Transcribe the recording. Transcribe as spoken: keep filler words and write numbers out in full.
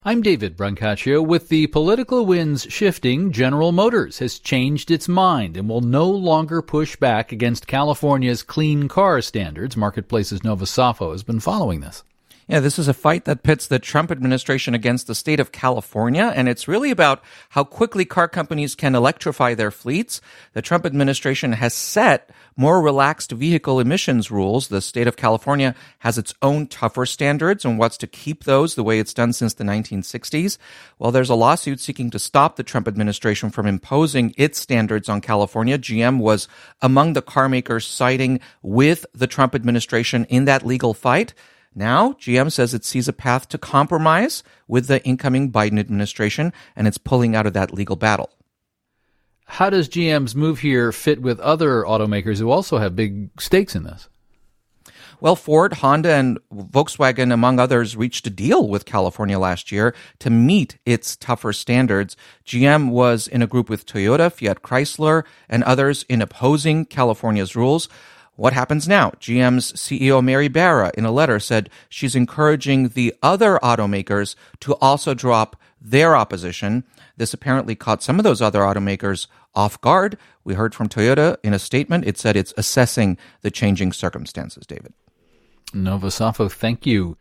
I'm David Brancaccio. With the political winds shifting, General Motors has changed its mind and will no longer push back against California's clean car standards. Marketplace's Nova Safo has been following this. Yeah, this is a fight that pits the Trump administration against the state of California, and it's really about how quickly car companies can electrify their fleets. The Trump administration has set more relaxed vehicle emissions rules. The state of California has its own tougher standards and wants to keep those the way it's done since the nineteen sixties. Well, there's a lawsuit seeking to stop the Trump administration from imposing its standards on California. G M was among the car makers siding with the Trump administration in that legal fight. Now, G M says it sees a path to compromise with the incoming Biden administration, and it's pulling out of that legal battle. How does G M's move here fit with other automakers who also have big stakes in this? Well, Ford, Honda, and Volkswagen, among others, reached a deal with California last year to meet its tougher standards. G M was in a group with Toyota, Fiat Chrysler, and others in opposing California's rules. What happens now? G M's C E O Mary Barra, in a letter, said she's encouraging the other automakers to also drop their opposition. This apparently caught some of those other automakers off guard. We heard from Toyota in a statement. It said it's assessing the changing circumstances, David. Nova Safo, thank you.